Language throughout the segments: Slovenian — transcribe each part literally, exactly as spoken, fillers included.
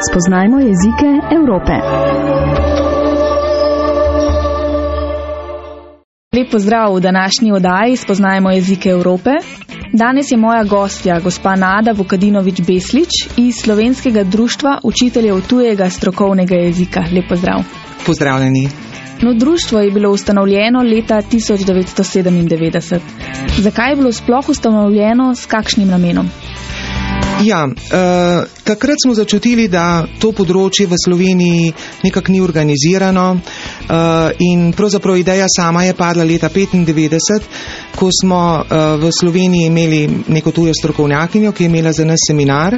Spoznajmo jezike Evrope. Lep pozdrav v današnji oddaji Spoznajmo jezike Evrope. Danes je moja gostja, gospa Nada Vukadinović-Beslić iz Slovenskega društva učiteljev tujega strokovnega jezika. Lep pozdrav. Pozdravljeni. No, društvo je bilo ustanovljeno leta tisoč devetsto sedemindevetdeset. Zakaj je bilo sploh ustanovljeno, s kakšnim namenom? Ja, eh, takrat smo začutili, da to področje v Sloveniji nekako ni organizirano eh, in pravzaprav ideja sama je padla leta petindevetdeset, ko smo eh, v Sloveniji imeli neko tujo strokovnjakinjo, ki je imela za nas seminar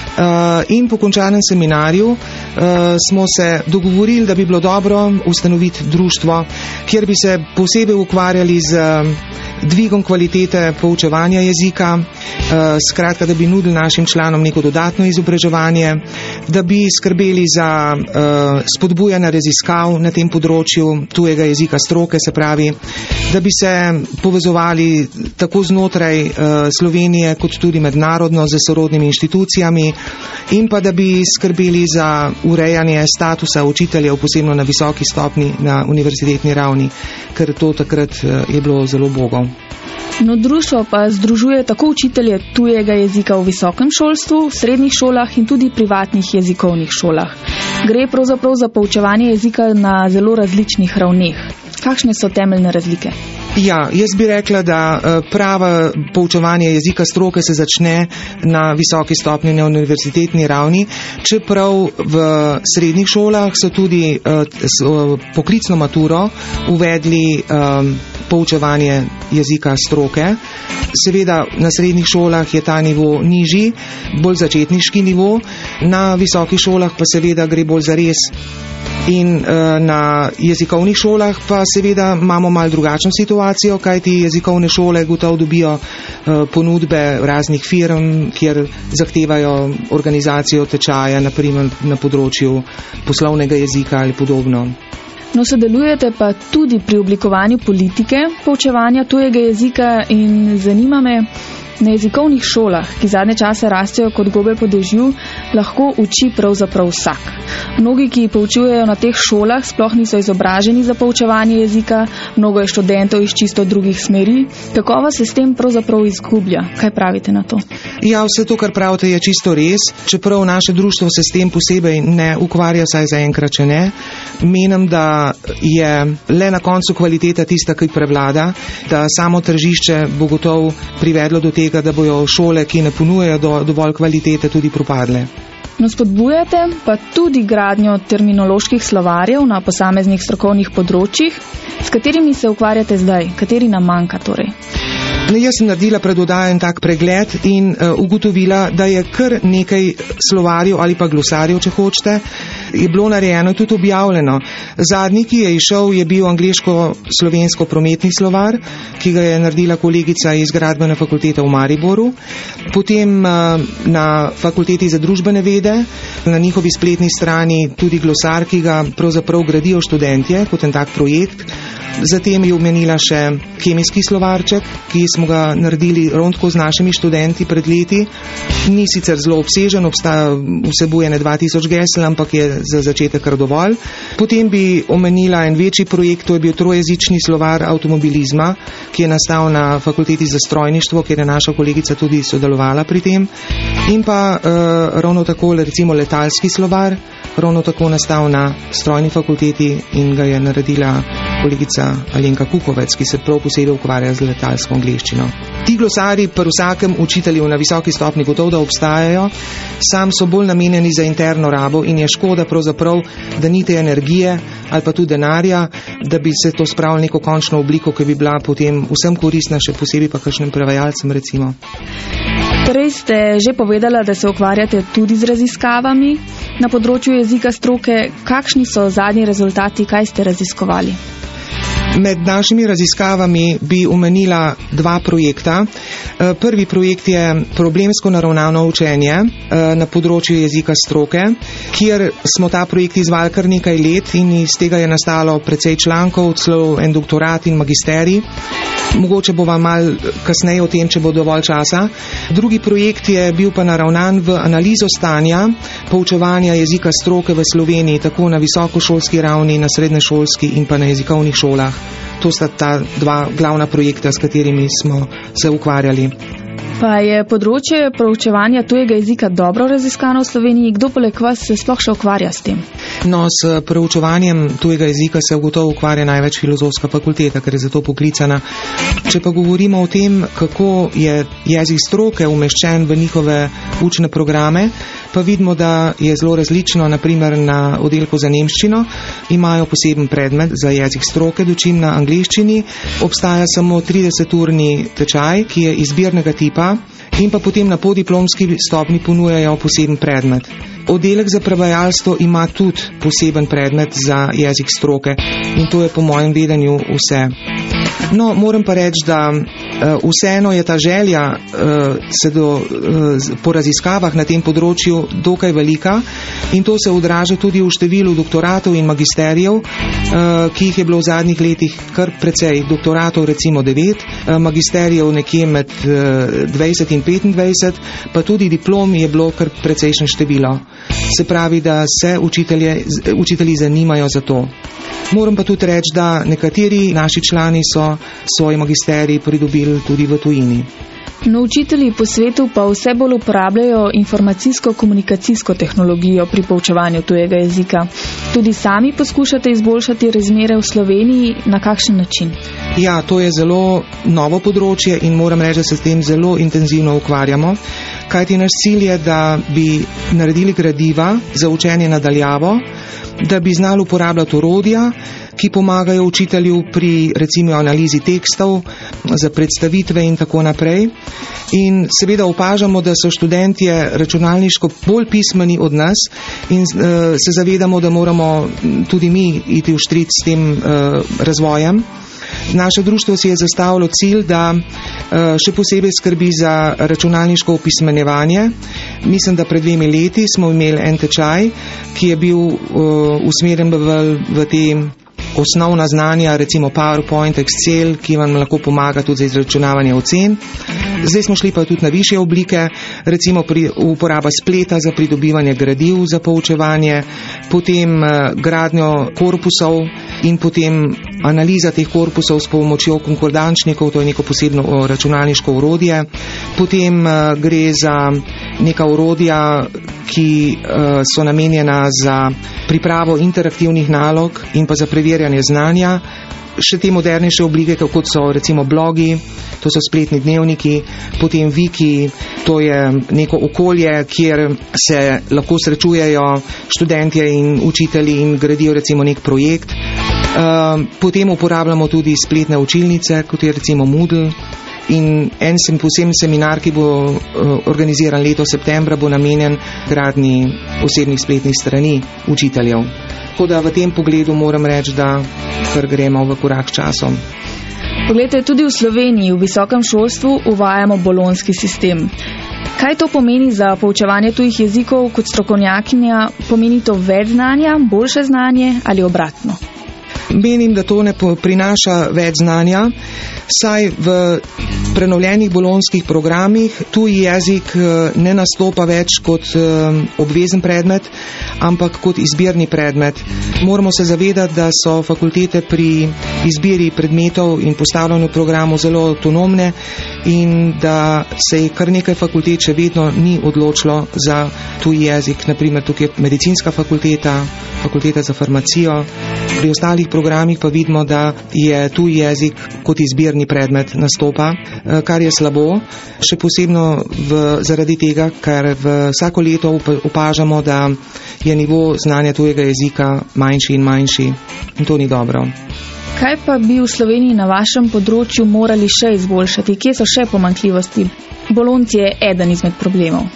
eh, in po končanem seminarju eh, smo se dogovorili, da bi bilo dobro ustanoviti društvo, kjer bi se posebej ukvarjali z dvigom kvalitete poučevanja jezika, eh, skratka, da bi nudili našim članom neko dodatno izobraževanje, da bi skrbeli za uh, spodbujanje raziskav na tem področju tujega jezika stroke, se pravi, da bi se povezovali tako znotraj uh, Slovenije kot tudi mednarodno z sorodnimi inštitucijami in pa da bi skrbeli za urejanje statusa učiteljev, posebno na visoki stopni na univerzitetni ravni, ker to takrat uh, je bilo zelo ubogo. No, društvo pa združuje tako učitelje tujega jezika v visokem šolstvu, v srednjih šolah in tudi privatnih jezikovnih šolah. Gre pravzaprav za poučevanje jezika na zelo različnih ravneh. Kakšne so temeljne razlike? Ja, jaz bi rekla, da prava poučevanje jezika stroke se začne na visoki stopni na univerzitetni ravni, čeprav v srednjih šolah so tudi uh, poklicno maturo uvedli um, poučevanje jezika stroke. Seveda na srednjih šolah je ta nivo nižji, bolj začetniški nivo, na visokih šolah pa seveda gre bolj za res. In uh, na jezikovnih šolah pa seveda imamo malo drugačno situacijo, kajti jezikovne šole gotovo dobijo uh, ponudbe raznih firm, kjer zahtevajo organizacijo tečaja, naprimer na področju poslovnega jezika ali podobno. No, sodelujete pa tudi pri oblikovanju politike poučevanja tujega jezika in zanima me, na jezikovnih šolah, ki zadnje čase rastejo kot gobe po dežju, lahko uči pravzaprav vsak. Mnogi, ki poučujejo na teh šolah, sploh niso izobraženi za poučevanje jezika, mnogo je študentov iz čisto drugih smeri. Kako se s tem pravzaprav izgublja? Kaj pravite na to? Ja, vse to, kar pravite, je čisto res, čeprav naše društvo se s tem posebej ne ukvarja, saj zaenkrat še ne. Menim, da je le na koncu kvaliteta tista, ki prevlada, da samo tržišče bo gotovo privedlo do tega, da bojo šole, ki ne ponujejo do, dovolj kvalitete, tudi propadle. No, spodbujate pa tudi gradnjo terminoloških slovarjev na posameznih strokovnih področjih, s katerimi se ukvarjate zdaj, kateri nam manjka torej? Ne, jaz sem naredila pred oddajem tak pregled in uh, ugotovila, da je kar nekaj slovarjev ali pa glosarjev, če hočete, je bilo narejeno tudi objavljeno. Zadnji, ki je išel, je bil angleško-slovensko prometni slovar, ki ga je naredila kolegica iz Gradbene fakultete v Mariboru. Potem uh, na fakulteti za družbene vede, na njihovi spletni strani tudi glosar, ki ga pravzaprav gradijo študentje kot en tak projekt. Zatem je omenila še kemijski slovarček, ki smo ga naredili ravno z našimi študenti pred leti. Ni sicer zelo obsežen, obstaja, vsebuje ne dva tisoč gesel, ampak je za začetek kar dovolj. Potem bi omenila en večji projekt, to je bil trojezični slovar avtomobilizma, ki je nastal na fakulteti za strojništvo, kjer je naša kolegica tudi sodelovala pri tem. In pa uh, ravno tako recimo letalski slovar, ravno tako nastal na strojni fakulteti in ga je naredila kolegica Alenka Kukovec, ki se prav posebej ukvarja z letalsko angleščino. Ti glosari pri vsakem učitelju na visoki stopni gotovo da obstajajo, sam so bolj namenjeni za interno rabo in je škoda pravzaprav, da ni te energije ali pa tudi denarja, da bi se to spravilo neko končno obliko, ki bi bila potem vsem koristna, še posebej pa kakšnim prevajalcem recimo. Prej ste že povedala, da se ukvarjate tudi z raziskavami na področju jezika stroke. Kakšni so zadnji rezultati, kaj ste raziskovali? Med našimi raziskavami bi omenila dva projekta. Prvi projekt je problemsko naravnano učenje na področju jezika stroke, kjer smo ta projekt izvali kar nekaj let in iz tega je nastalo precej člankov, celo en doktorat in magisterij. Mogoče bova mal kasneje o tem, če bo dovolj časa. Drugi projekt je bil pa naravnan v analizo stanja poučevanja jezika stroke v Sloveniji, tako na visokošolski ravni, na srednješolski in pa na jezikovnih šolah. To sta ta dva glavna projekta, s katerimi smo se ukvarjali. Pa je področje proučevanja tujega jezika dobro raziskano v Sloveniji? Kdo poleg vas se sploh še ukvarja s tem? No, s proučevanjem tujega jezika se gotovo ukvarja največ Filozofska fakulteta, ker je za to poklicana. Če pa govorimo o tem, kako je jezik stroke umeščen v njihove učne programe, pa vidimo, da je zelo različno. Naprimer na oddelku za nemščino imajo poseben predmet za jezik stroke, dočim na angleščini obstaja samo trideseturni tečaj, ki je izbirnega tipa, in pa potem na podiplomski stopni ponujajo poseben predmet. Oddelek za prevajalstvo ima tudi poseben predmet za jezik stroke in to je po mojem vedenju vse. No, moram pa reči, da uh, vseeno je ta želja uh, se do, uh, po raziskavah na tem področju dokaj velika in to se odraža tudi v številu doktoratov in magisterijev, uh, ki jih je bilo v zadnjih letih kar precej. Doktoratov recimo devet, uh, magisterijev nekje med uh, dvajset in petindvajset, pa tudi diplom je bilo kar precejšen število. Se pravi, da se učitelje, učitelji zanimajo za to. Moram pa tudi reči, da nekateri naši člani so svoj magisterij pridobili tudi v tujini. No, učitelji po svetu pa vse bolj uporabljajo informacijsko-komunikacijsko tehnologijo pri poučevanju tujega jezika. Tudi sami poskušate izboljšati razmere v Sloveniji, na kakšen način? Ja, to je zelo novo področje in moram reči, da se s tem zelo intenzivno ukvarjamo, kajti naš cilj je, da bi naredili gradiva za učenje nadaljavo, da bi znali uporabljati orodja, ki pomagajo učitelju pri recimo analizi tekstov, za predstavitve in tako naprej. In seveda opažamo, da so študentje računalniško bolj pismeni od nas in uh, se zavedamo, da moramo tudi mi iti v štric s tem uh, razvojem. Naše društvo si je zastavilo cilj, da uh, še posebej skrbi za računalniško opismenjevanje. Mislim, da pred dvemi leti smo imeli en tečaj, ki je bil uh, usmerjen v, v te osnovna znanja, recimo PowerPoint, Excel, ki vam lahko pomaga tudi za izračunavanje ocen. Zdaj smo šli pa tudi na višje oblike, recimo pri uporaba spleta za pridobivanje gradiv za poučevanje, potem uh, gradnjo korpusov in potem analiza teh korpusov s pomočjo konkordančnikov, to je neko posebno uh, računalniško orodje. Potem uh, gre za neka orodja, ki uh, so namenjena za pripravo interaktivnih nalog in pa za preverjanje znanja. Še te modernejše oblike, kot so recimo blogi, to so spletni dnevniki, potem wiki, to je neko okolje, kjer se lahko srečujejo študentje in učitelji in gradijo recimo nek projekt. Uh, potem uporabljamo tudi spletne učilnice, kot je recimo Moodle. In en sem poseben seminar, ki bo uh, organiziran leto septembra, bo namenjen gradnji osebnih spletnih strani učiteljev. Tako da v tem pogledu moram reči, da kar gremo v korak s časom. Poglejte, tudi v Sloveniji v visokem šolstvu uvajamo bolonjski sistem. Kaj to pomeni za poučevanje tujih jezikov kot strokovnjakinja? Pomeni to več znanja, boljše znanje ali obratno? Menim, da to ne prinaša več znanja, saj v prenovljenih bolonjskih programih tuji jezik ne nastopa več kot obvezen predmet, ampak kot izbirni predmet. Moramo se zavedati, da so fakultete pri izbiri predmetov in postavljanju programov zelo avtonomne in da se je kar nekaj fakultet še vedno ni odločilo za tuji jezik. Naprimer, tukaj je medicinska fakulteta, fakulteta za farmacijo. Pri ostalih programih pa vidimo, da je tuji jezik kot izbirni predmet nastopa, kar je slabo, še posebno v, zaradi tega, ker v vsako leto opažamo, da je nivo znanja tujega jezika manjši in manjši in to ni dobro. Kaj pa bi v Sloveniji na vašem področju morali še izboljšati? Kje so še pomanjkljivosti? Bolonjci je eden izmed problemov.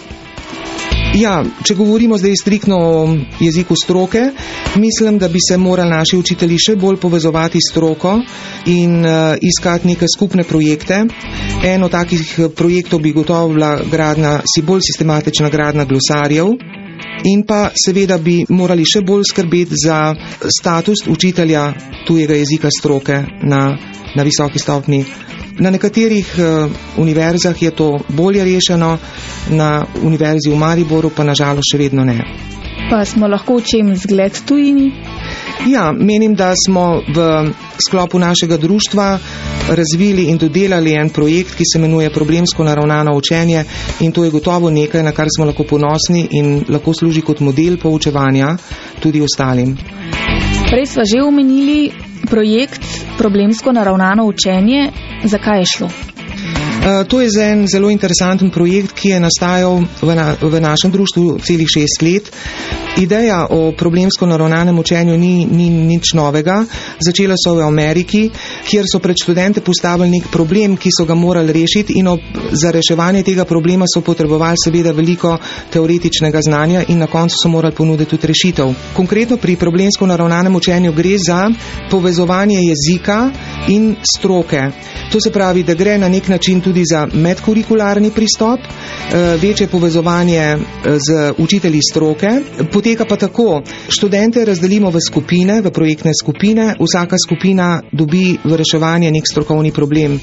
Ja, če govorimo zdaj striktno o jeziku stroke, mislim, da bi se morali naši učitelji še bolj povezovati s stroko in uh, iskati neke skupne projekte. Eno takih projektov bi gotovo bila gradnja, si bolj sistematična gradnja glosarjev in pa seveda bi morali še bolj skrbeti za status učitelja tujega jezika stroke na, na visoki stopni. Na nekaterih uh, univerzah je to bolje rešeno, na univerzi v Mariboru pa nažalost še vedno ne. Pa smo lahko v čem zgled tujini? Ja, menim, da smo v sklopu našega društva razvili in dodelali en projekt, ki se imenuje Problemsko naravnano učenje, in to je gotovo nekaj, na kar smo lahko ponosni in lahko služi kot model poučevanja tudi ostalim. Prej sva že omenili projekt Problemsko naravnano učenje. Zakaj je šlo? Uh, to je en zelo interesanten projekt, ki je nastajal v, na, v našem društvu celih šest let. Ideja o problemsko naravnanem učenju ni, ni nič novega. Začela so v Ameriki, kjer so pred študente postavili nek problem, ki so ga morali rešiti, in ob, za reševanje tega problema so potrebovali seveda veliko teoretičnega znanja in na koncu so morali ponuditi tudi rešitev. Konkretno pri problemsko naravnanem učenju gre za povezovanje jezika in stroke. To se pravi, da gre na nek način tudi za medkurikularni pristop, večje povezovanje z učitelji stroke. Poteka pa tako, študente razdelimo v skupine, v projektne skupine, vsaka skupina dobi v reševanje nek strokovni problem.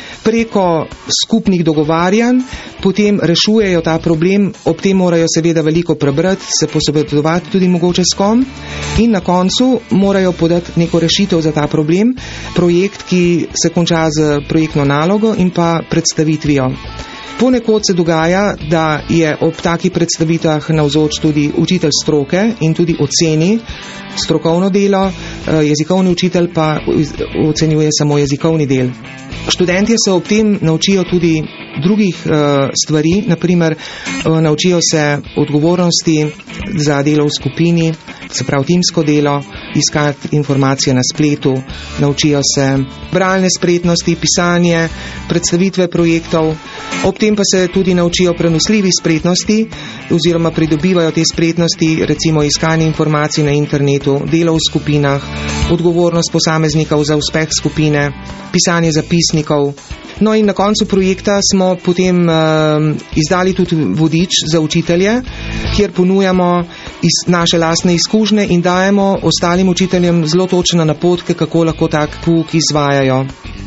Preko skupnih dogovarjanj potem rešujejo ta problem, ob tem morajo seveda veliko prebrati, se posvetovati tudi mogoče s kom, in na koncu morajo podati neko rešitev za ta problem, projekt, ki se konča z projektno nalogo in pa predstavitvijo. Ponekod se dogaja, da je ob takih predstavitvah navzoč tudi učitelj stroke in tudi oceni strokovno delo, jezikovni učitelj pa ocenjuje samo jezikovni del. Študentje se ob tem naučijo tudi drugih uh, stvari, naprimer uh, naučijo se odgovornosti za delo v skupini, se pravi timsko delo, iskati informacije na spletu, naučijo se bralne spretnosti, pisanje, predstavitve projektov, ob tem pa se tudi naučijo prenosljivi spretnosti oziroma pridobivajo te spretnosti, recimo iskanje informacij na internetu, delo v skupinah, odgovornost posameznikov za uspeh skupine, pisanje zapisnikov. No in na koncu projekta smo potem uh, izdali tudi vodič za učitelje, kjer ponujamo iz naše lastne izkušnje in dajemo ostalim učiteljem zelo točne napotke, kako lahko tak pouk izvajajo.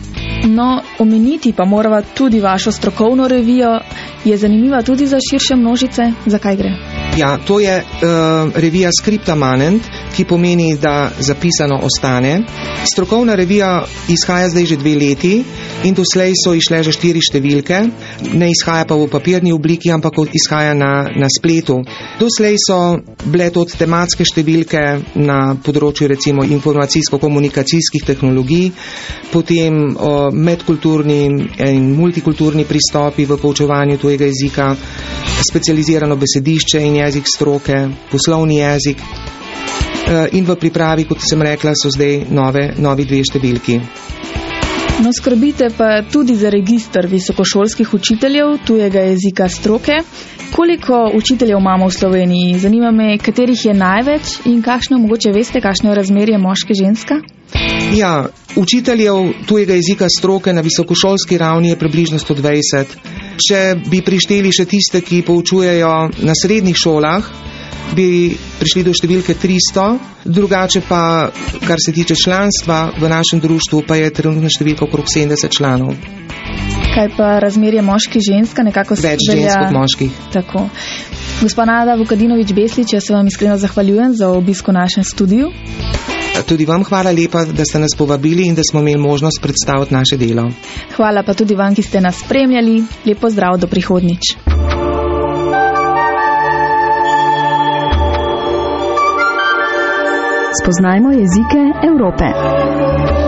No, omeniti pa morava tudi vašo strokovno revijo. Je zanimiva tudi za širše množice? Zakaj gre? Ja, to je uh, revija Scripta Manent, ki pomeni, da zapisano ostane. Strokovna revija izhaja zdaj že dve leti in doslej so išle že štiri številke. Ne izhaja pa v papirni obliki, ampak izhaja na, na spletu. Doslej so bile tudi tematske številke na področju recimo informacijsko-komunikacijskih tehnologij, potem o medkulturni in multikulturni pristopi v poučevanju tujega jezika, specializirano besedišče in jezik stroke, poslovni jezik. In v pripravi, kot sem rekla, so zdaj nove, novi dve številki. No, skrbite pa tudi za register visokošolskih učiteljev tujega jezika stroke. Koliko učiteljev imamo v Sloveniji? Zanima me, katerih je največ in kakšno, mogoče veste, kakšno je razmerje moške-ženska? Ja, učiteljev tujega jezika stroke na visokošolski ravni je približno sto dvajset. Če bi prišteli še tiste, ki poučujejo na srednjih šolah, bi prišli do številke tristo, drugače pa, kar se tiče članstva v našem društvu, pa je trenutna številka okrog sedemdeset članov. Kaj pa razmerje moški-ženska? Nekako Več velja... žensk kot moških. Tako. Gospa Nada Vukadinović-Beslić, jaz se vam iskreno zahvaljujem za obisk v našem studiu. Tudi vam hvala lepa, da ste nas povabili in da smo imeli možnost predstaviti naše delo. Hvala pa tudi vam, ki ste nas spremljali. Lepo zdrav, do prihodnjič. Spoznajmo jezike Evrope.